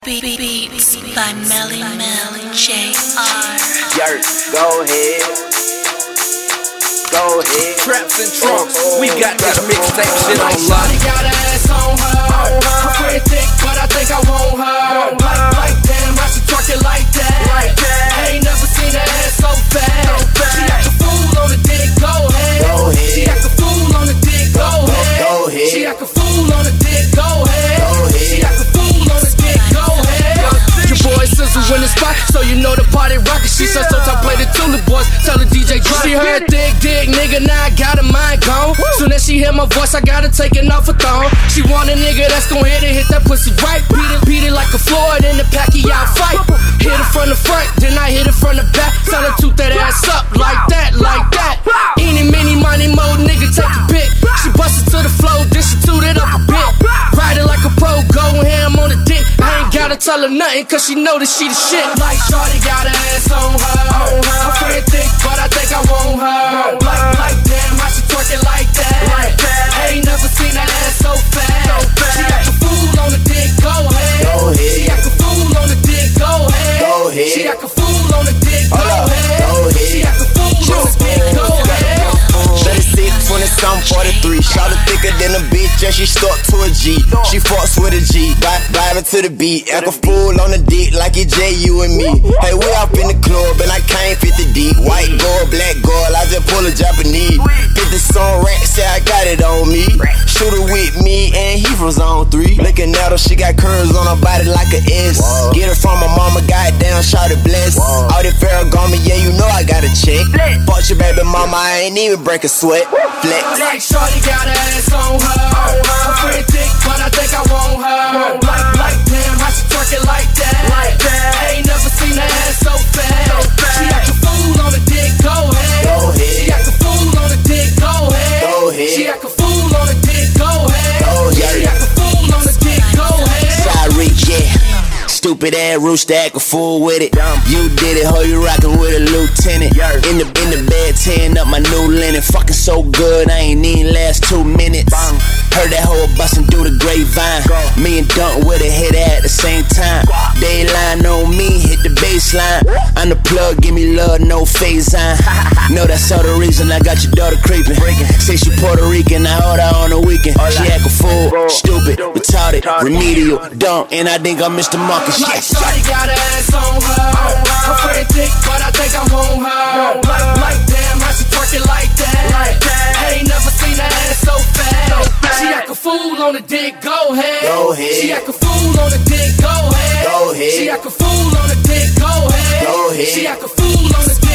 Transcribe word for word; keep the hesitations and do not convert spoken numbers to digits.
Beats by Melly Mel J R. Yurt, go ahead. Go ahead. Traps and trunks, we got this mixtape shit on lock. Shawty got her ass on her. Her pretty thick, but I think I want her. Like, like, damn, how she twerk it like that? Like that. Ain't never seen her ass so fat. So fat. She act a fool on the dick, go ahead. Go ahead. She act a fool on the dick, go ahead. Go ahead. She act a fool on the dick, go ahead. Go ahead. She act a fool on the dick, go ahead. Your boy Sizzle in the spot, so you know the party rockin'. She said so time play the Tulip Boys, tell the D J drop. She heard thick dick, nigga, now I got her mind gone. Soon as she hear my voice, I got her taking off a thong. She want a nigga that's gon' hit it, hit that pussy right. Beat it, beat it like a Floyd in the Pacquiao fight. Hit it from the front, then I hit it from the back. Tell her toot that ass up like that, like that. Eeny, meeny, money, mo, nigga, take a bit. She bustin' to the flow, then she toot it up a bit. Ride it like a pro, go ham on the dick. I ain't gotta tell her nothing, cause she know that she the shit. Like shawty got her ass on her. Her pretty thick, but I think I want her. Like, like damn, how she twerk it like that? Like that. Ain't never seen her ass so fat. So fat. She act a fool on the dick, go ahead. Go ahead. She act a fool on the dick, go ahead. Go ahead. She act a fool on the dick, go ahead. Go ahead. She act a fool on the dick, go ahead. thirty-six, twenty, something, forty-three. Shot thicker than a bitch, and she stuck to a G. She fucks with a G, vibing to the beat. Act a fool on the dick like it's J, you and me. Hey, we up in the club, and I came fifty deep. White gold, black gold, I just pull a Japanese. fifty some rack, say I got it on me. Shoot her with me, and he from zone three. Looking at her, she got curves on her body like an S. Get her from my mama, goddamn, shout it bless. All the Ferragamo, yeah, you know I got a check. Fuck your baby mama, I ain't even break a sweat. Flex. Like shawty got her ass on her. Her pretty thick, but I think I want her. Like, like damn, how she twerk it like that? Like that. Ain't never seen her ass so fat. So fat. She act a fool on the dick, go ahead. Go ahead. She act a fool on the dick, go ahead. Go ahead. She act a fool on the dick, go ahead. Go ahead. She act a fool on the dick, go ahead. Sorry, yeah. Stupid ass rooster act a fool with it. You did it, ho, you rockin' with a lieutenant. In the in the bed, tearing up my new linen. Fucking so good, I ain't even last two minutes. Heard that hoe bustin' through the grapevine. Me and Dunk with a hit at the same time. They line on me, hit the baseline. I'm the plug, give me love, no phase on. Know that's all the reason I got your daughter creeping. Say she Puerto Rican, I hold her on the weekend. She act a fool, stupid, retarded, remedial, dumb, and I think I'm Mister Marcus. Like shawty got her ass on her. Her pretty thick, but I think I want her. Like, like damn, how she twerk it like that? Like that. Ain't never seen her ass so fat. So fat. She act a fool on the dick, go ahead. Go ahead. She act a fool on the dick, go ahead. Go ahead. She act a fool on the dick, go ahead. Go ahead. She act a fool on the dick.